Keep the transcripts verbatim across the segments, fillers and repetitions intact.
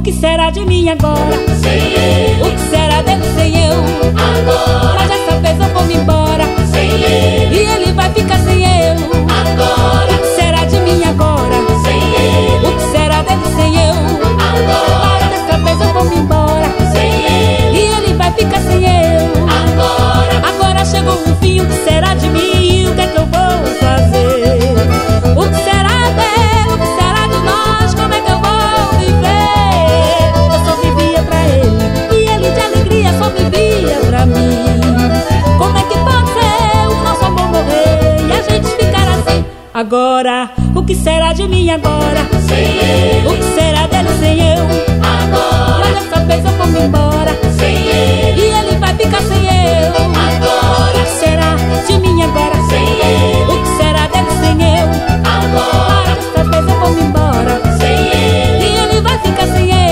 que será de mim agora? Sem ele. O que será dele sem eu? Agora. Mas dessa vez eu vou me embora. Sem ele. E ele vai ficar sem eu. Agora. O que será de mim agora? Sem ele. O que será dele sem eu? Agora. Mas dessa vez eu vou me embora. Sem ele. E ele vai ficar sem eu. Agora. Agora chegou o fim, o que será de mim? O que é que eu vou fazer? O que será dele? O que será de nós? Como é que eu vou viver? Eu só vivia pra ele e ele de alegria só vivia pra mim. Como é que pode ser o nosso amor morrer e a gente ficar assim? Agora, o que será de mim agora? Sem ele. O que será dele sem eu? Agora. Mas dessa vez eu vou me embora. Sem ele. E ele vai ficar sem eu. Agora. O que será de mim agora? Sem ele. O que será dele sem eu? Agora. Dessa vez eu vou me embora. Sem ele. E ele vai ficar sem eu.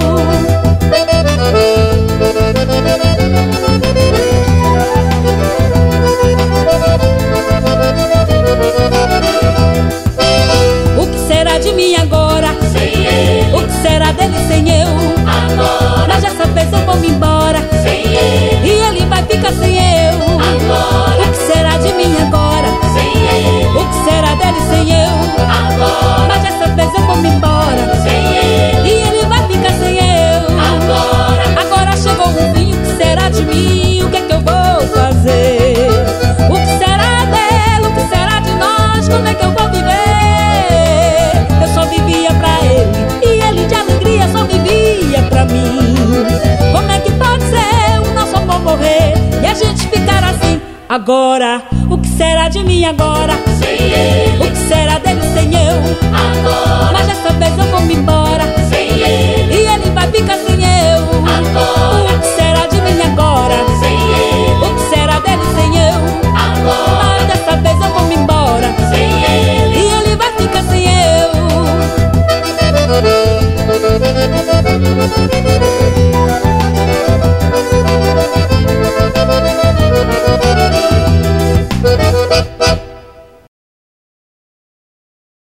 O que será de mim agora? Sem ele. O que será dele sem eu? Agora. Mas dessa vez eu vou me embora. Sem ele. E ele vai ficar sem eu. Agora. O que será de mim agora? Sem ele. O que será dele sem eu? Agora. Mas dessa vez eu vou me embora. Sem ele. E ele vai ficar sem eu. Agora. Agora chegou o fim, o que será de mim? O que é que eu vou fazer? O que será dele? O que será de nós? Como é que eu vou viver? Eu só vivia pra ele e ele de alegria só vivia pra mim. Como é que pode ser o nosso amor morrer e a gente ficar assim? Agora, o que será de mim agora? Sem ele.